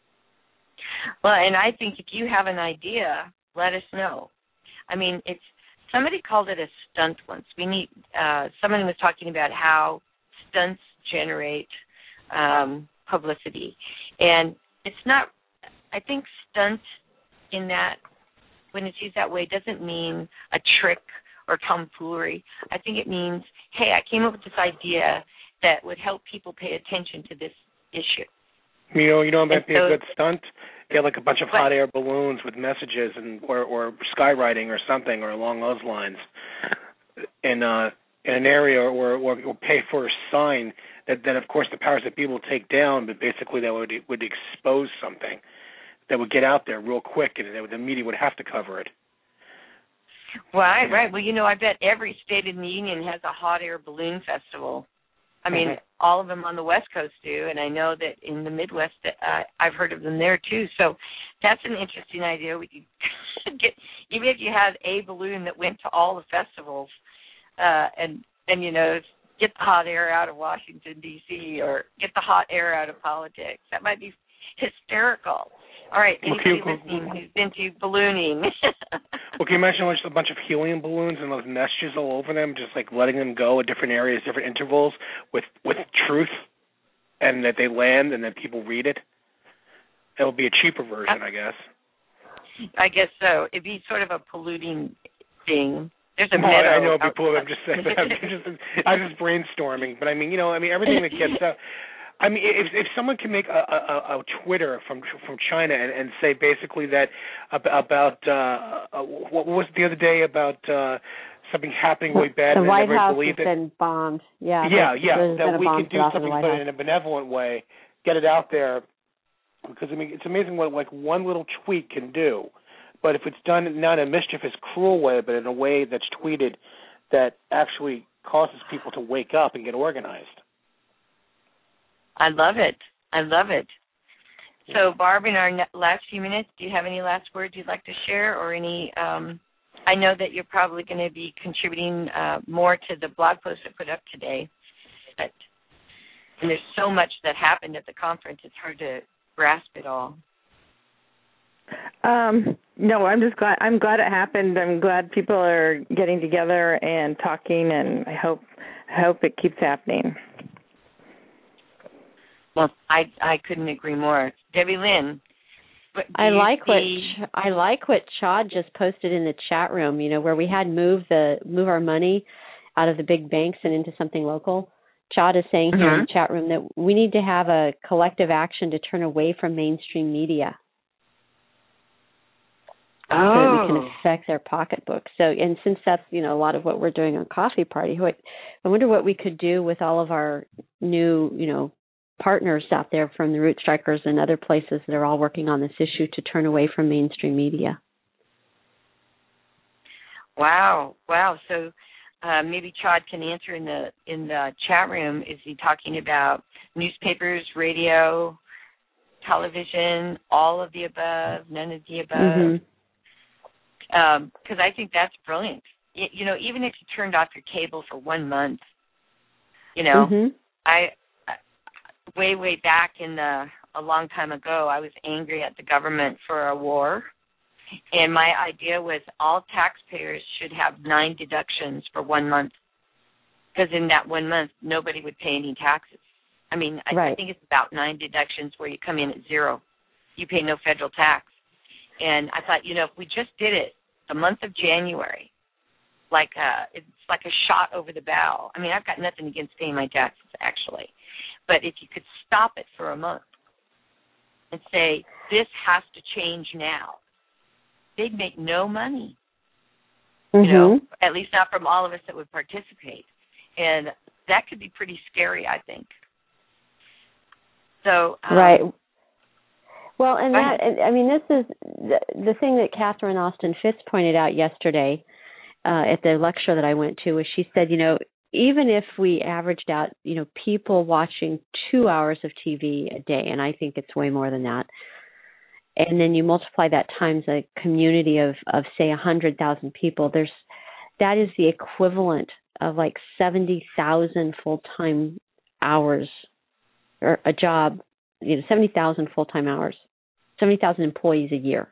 Well, and I think if you have an idea, let us know. I mean, somebody called it a stunt once. Someone was talking about how stunts generate publicity, and it's not. I think stunt in that, when it's used that way, doesn't mean a trick or tomfoolery. I think it means, hey, I came up with this idea that would help people pay attention to this issue. You know, it might be a good stunt. Get like a bunch of hot air balloons with messages or skywriting or something or along those lines, in an area or pay for a sign that of course the powers that be will take down, but basically that would expose something that would get out there real quick, and the media would have to cover it. Right. Well, I bet every state in the union has a hot air balloon festival. I mean, all of them on the West Coast do, and I know that in the Midwest, I've heard of them there too. So that's an interesting idea. We could get, even if you had a balloon that went to all the festivals, and get the hot air out of Washington, D.C., or get the hot air out of politics. That might be hysterical. All right, anybody listening who's been to ballooning. Well, can you imagine just a bunch of helium balloons and those messages all over them, just like letting them go at different areas, different intervals with truth, and that they land and then people read it? It would be a cheaper version, I guess. I guess so. It'd be sort of a polluting thing. There's a meadow. I know it'd be polluting. I'm just saying that. I'm just brainstorming. But everything that gets out. I mean, if someone can make a Twitter from China and say basically that about what was the other day about something happening really bad, the and White House has been been bombed. Yeah, that we can do something, but in a benevolent way, get it out there, because it's amazing what like one little tweet can do, but if it's done not in a mischievous, cruel way, but in a way that's tweeted that actually causes people to wake up and get organized. I love it. So, Barb, in our last few minutes, do you have any last words you'd like to share, or any? I know that you're probably going to be contributing more to the blog post I put up today, and there's so much that happened at the conference; it's hard to grasp it all. No, I'm just glad. I'm glad it happened. I'm glad people are getting together and talking, and I hope it keeps happening. Well, I couldn't agree more. Debbie Lynn, I like what Chad just posted in the chat room, where we had move our money out of the big banks and into something local. Chad is saying here in the chat room that we need to have a collective action to turn away from mainstream media. So that we can affect their pocketbooks. So, and since that's, a lot of what we're doing on Coffee Party, I wonder what we could do with all of our new, partners out there from the Root Strikers and other places that are all working on this issue to turn away from mainstream media. Wow. So maybe Chad can answer in the chat room. Is he talking about newspapers, radio, television, all of the above, none of the above. Because I think that's brilliant. Even if you turned off your cable for 1 month, I way back a long time ago, I was angry at the government for a war, and my idea was all taxpayers should have 9 deductions for 1 month, because in that 1 month nobody would pay any taxes. I mean, I think it's about 9 deductions where you come in at 0, you pay no federal tax. And I thought, if we just did it the month of January, it's like a shot over the bow. I mean, I've got nothing against paying my taxes, actually. But if you could stop it for a month and say, this has to change now, they'd make no money, at least not from all of us that would participate. And that could be pretty scary, I think. So right. Well, and this is the thing that Catherine Austin Fitts pointed out yesterday at the lecture that I went to, was she said, even if we averaged out, people watching 2 hours of TV a day, and I think it's way more than that, and then you multiply that times a community of say 100,000 people, that is the equivalent of like 70,000 full-time hours, or a job, 70,000 full-time hours, 70,000 employees a year,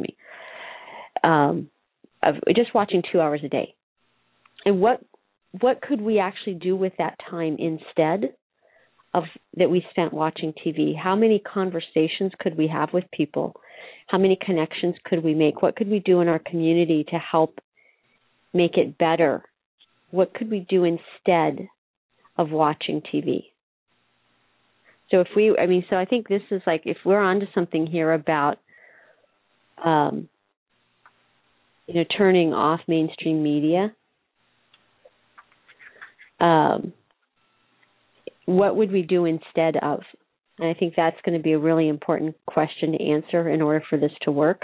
of just watching 2 hours a day. And what could we actually do with that time instead of that we spent watching TV? How many conversations could we have with people? How many connections could we make? What could we do in our community to help make it better? What could we do instead of watching TV? So I think this is like, if we're onto something here about, turning off mainstream media, what would we do instead of? And I think that's going to be a really important question to answer in order for this to work.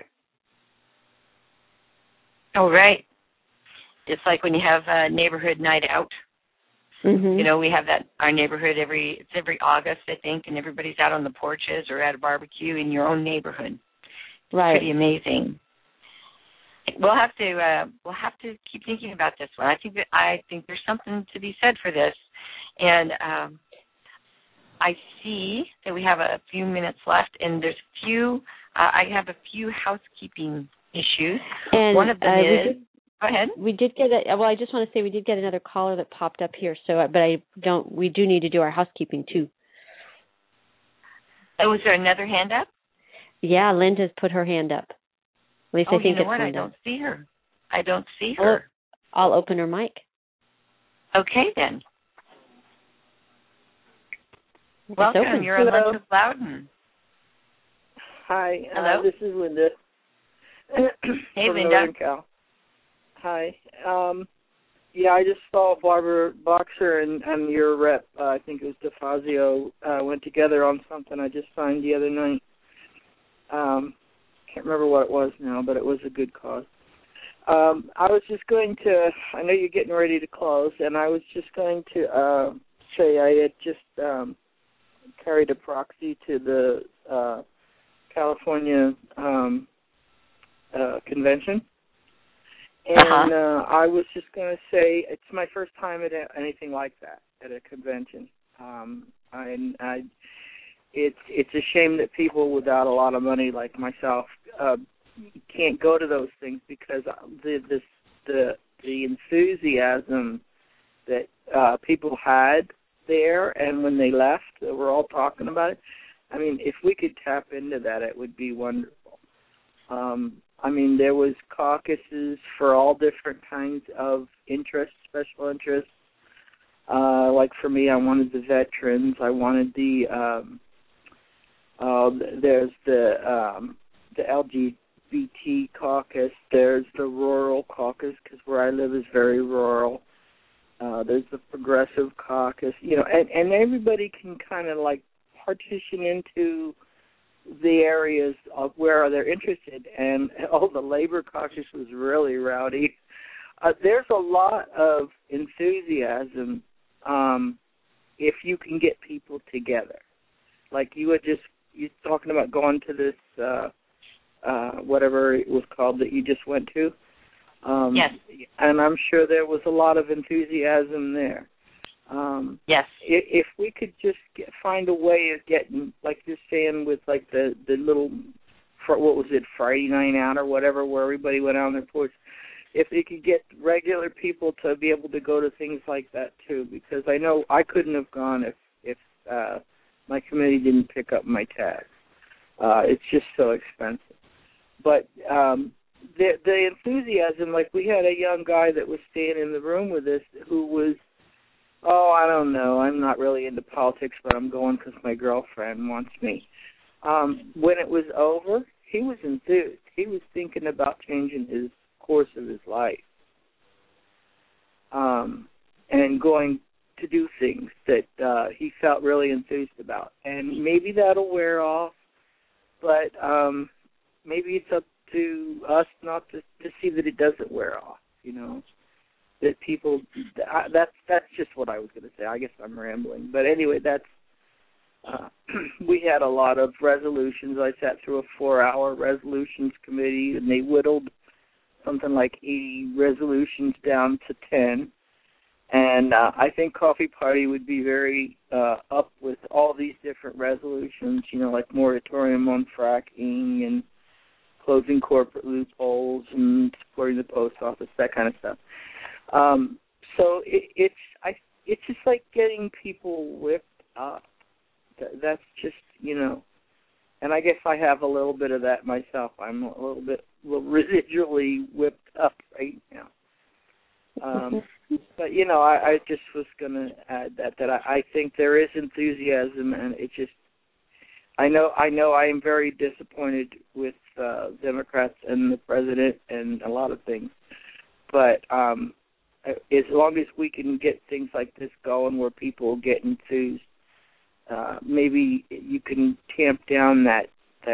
Oh, right. It's like when you have a neighborhood night out. We have that, our neighborhood every August, I think, and everybody's out on the porches or at a barbecue in your own neighborhood. Right. Pretty amazing. We'll have to keep thinking about this one. I think there's something to be said for this, and I see that we have a few minutes left, and there's I have a few housekeeping issues. And one of them is. Go ahead. We did get I just want to say we did get another caller that popped up here. We do need to do our housekeeping too. Oh, is there another hand up? Yeah, Linda's put her hand up. At least I think it's Linda. I don't see her. I'll open her mic. Okay, then. Welcome. You're on Lunch with Loudon. Hi. Hello. This is Linda. Hey, Linda. Northern Cal. Hi. I just saw Barbara Boxer and your rep, I think it was DeFazio, went together on something I just signed the other night. Can't remember what it was now, but it was a good cause. I was just going to, I know you're getting ready to close, and I was just going to say I had just carried a proxy to the California convention. And I was just going to say it's my first time at anything like that, at a convention. It's a shame that people without a lot of money like myself can't go to those things, because the enthusiasm that people had there, and when they left, we're all talking about it. I mean, if we could tap into that, it would be wonderful. There was caucuses for all different kinds of interests, special interests. Like for me, I wanted the veterans. I wanted there's the LGBT caucus. There's the rural caucus, because where I live is very rural. There's the progressive caucus, and everybody can kind of like partition into the areas of where they're interested. And the labor caucus was really rowdy. There's a lot of enthusiasm if you can get people together. Like you had just you're talking about going to this whatever it was called that you just went to. Yes. And I'm sure there was a lot of enthusiasm there. Yes. If we could just find a way of getting, like you're saying, with like the little, what was it, Friday night out or whatever, where everybody went out on their porch. If they could get regular people to be able to go to things like that too, because I know I couldn't have gone if my committee didn't pick up my tab. It's just so expensive. But the enthusiasm, like we had a young guy that was staying in the room with us who was, I don't know, I'm not really into politics, but I'm going because my girlfriend wants me. When it was over, he was enthused. He was thinking about changing his course of his life and going to do things that he felt really enthused about. And maybe that'll wear off, but maybe it's up to us not to see that it doesn't wear off, you know, that people, that's just what I was going to say. I guess I'm rambling. But anyway, that's, we had a lot of resolutions. I sat through a 4-hour resolutions committee, and they whittled something like 80 resolutions down to 10. And I think Coffee Party would be very up with all these different resolutions, you know, like moratorium on fracking and closing corporate loopholes and supporting the post office, that kind of stuff. So it's just like getting people whipped up. That's just, you know, and I guess I have a little bit of that myself. I'm a little residually whipped up right now. But, you know, I just was going to add that I think there is enthusiasm, and it just, I know I am very disappointed with Democrats and the president and a lot of things. But as long as we can get things like this going where people get enthused, maybe you can tamp down that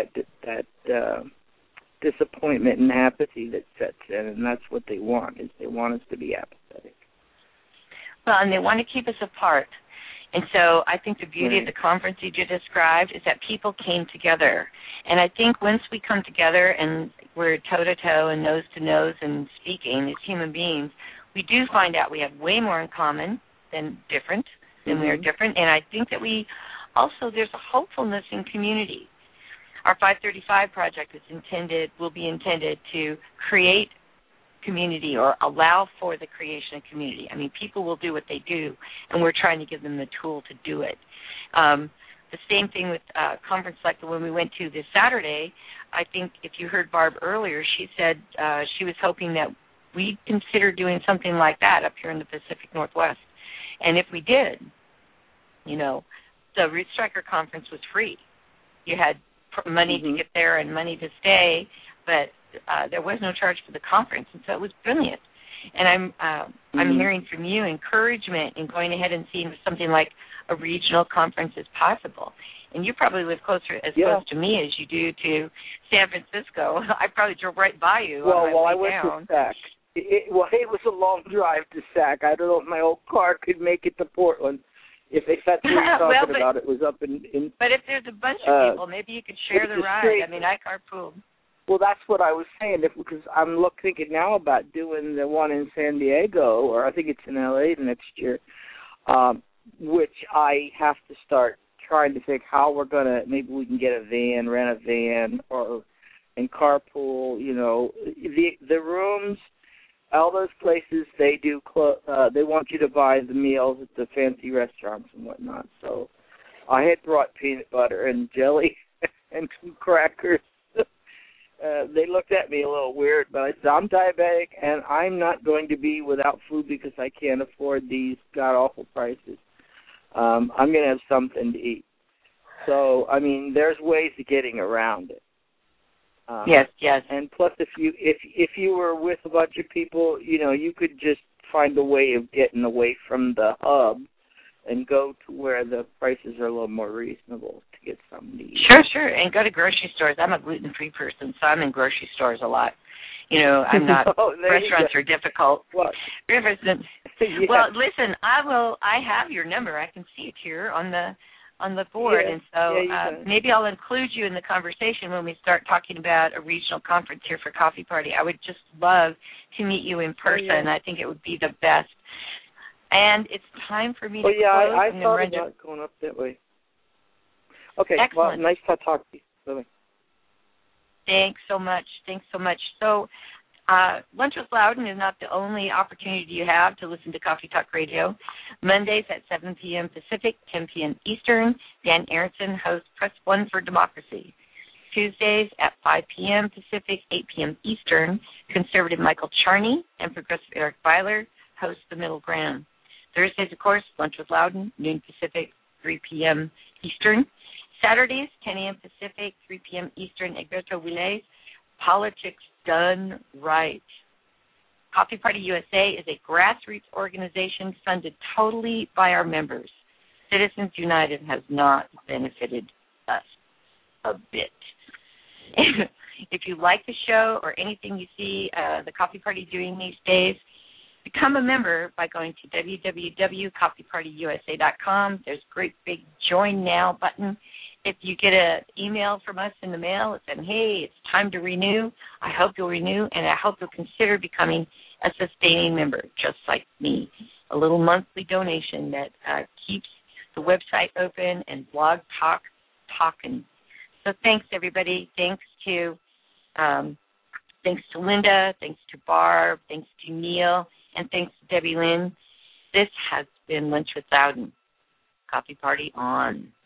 disappointment and apathy that sets in, and that's what they want, is they want us to be apathetic. Well, and they want to keep us apart. And so I think the beauty of the conference you just described is that people came together. And I think once we come together and we're toe-to-toe and nose-to-nose and speaking as human beings, we do find out we have way more in common than different, we are different. And I think that there's a hopefulness in community. Our 535 project will be intended to create community or allow for the creation of community. I mean, people will do what they do, and we're trying to give them the tool to do it. The same thing with a conference like the one we went to this Saturday. I think if you heard Barb earlier, she said she was hoping that we'd consider doing something like that up here in the Pacific Northwest. And if we did, you know, the Ruth Stryker conference was free. You had money to get there and money to stay, but there was no charge for the conference, and so it was brilliant. And I'm hearing from you encouragement in going ahead and seeing if something like a regional conference is possible. And you probably live close to me as you do to San Francisco. I probably drove right by you on my way down. I went to SAC. It was a long drive to SAC. I don't know if my old car could make it to Portland. If that's what you're talking about, it was up in. But if there's a bunch of people, maybe you could share the ride. I mean, I carpooled. Well, that's what I was saying, because I'm thinking now about doing the one in San Diego, or I think it's in L.A. next year, which I have to start trying to think how we're going to, maybe we can get a van, rent a van, and carpool, you know. The rooms, all those places, they want you to buy the meals at the fancy restaurants and whatnot. So I had brought peanut butter and jelly and some crackers. They looked at me a little weird, but I said, I'm diabetic, and I'm not going to be without food because I can't afford these god-awful prices. I'm going to have something to eat. So, I mean, there's ways of getting around it. Yes. And plus, if you were with a bunch of people, you know, you could just find a way of getting away from the hub and go to where the prices are a little more reasonable to get something to eat. Sure. And go to grocery stores. I'm a gluten-free person, so I'm in grocery stores a lot. You know, I'm not. Restaurants are difficult. What? Well, listen, I have your number. I can see it here on on the board, Yeah, and so yeah, maybe I'll include you in the conversation when we start talking about a regional conference here for Coffee Party. I would just love to meet you in person. Yeah. I think it would be the best. And it's time for me to close. I I'm thought render... about going up that way. Okay, Excellent. well, nice to talk to you. Bye-bye. Thanks so much. So, Lunch with Loudon is not the only opportunity you have to listen to Coffee Talk Radio. Mondays at 7 p.m. Pacific, 10 p.m. Eastern, Dan Aronson hosts Press 1 for Democracy. Tuesdays at 5 p.m. Pacific, 8 p.m. Eastern, conservative Michael Charney and progressive Eric Beiler host The Middle Ground. Thursdays, of course, Lunch with Loudon, noon Pacific, 3 p.m. Eastern. Saturdays, 10 a.m. Pacific, 3 p.m. Eastern, Egberto Willies, Politics Done Right. Coffee Party USA is a grassroots organization funded totally by our members. Citizens United has not benefited us a bit. If you like the show or anything you see the Coffee Party doing these days, become a member by going to www.coffeepartyusa.com. There's a great big Join Now button. If you get an email from us in the mail saying, hey, it's time to renew, I hope you'll renew, and I hope you'll consider becoming a sustaining member, just like me. A little monthly donation that keeps the website open and Blog Talk talking. So thanks, everybody. Thanks to Linda, thanks to Barb, thanks to Neil, and thanks to Debbie Lynn. This has been Lunch with Loudon. Coffee Party on.